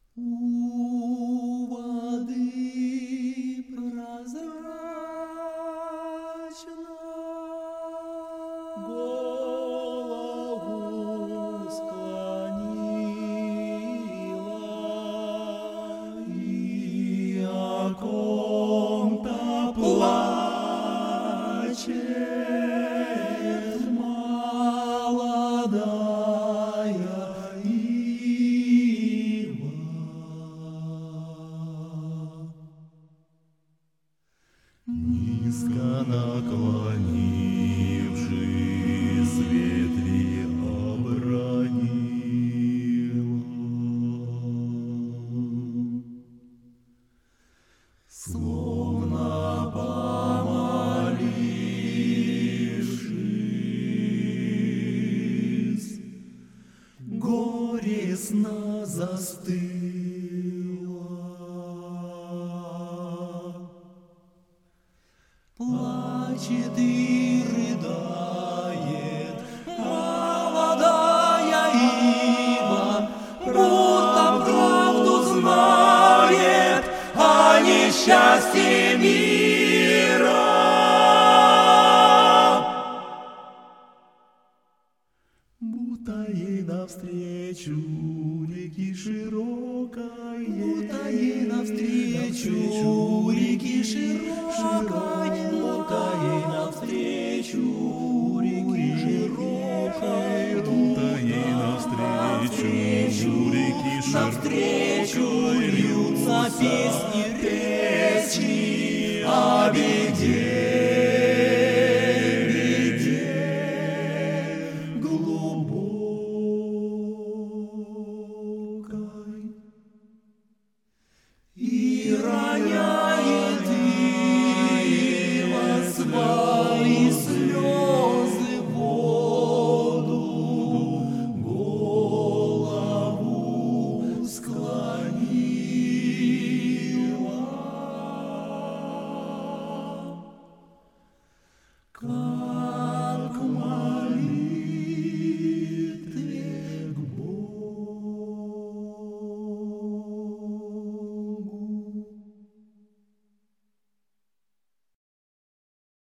У воды прозрачно голову склонила и о ком-то плачет молодая ива. Низко наклонившись, ветви обронила, словно помолившись, горестно застыла. Плачет и рыдает молодая ива, будто правду знает о несчастье мира. Будто ей навстречу реки широкой, будто ей навстречу реки широкой, будто ей навстречу реки широкой, будто ей навстречу реки широкой льются песни речи.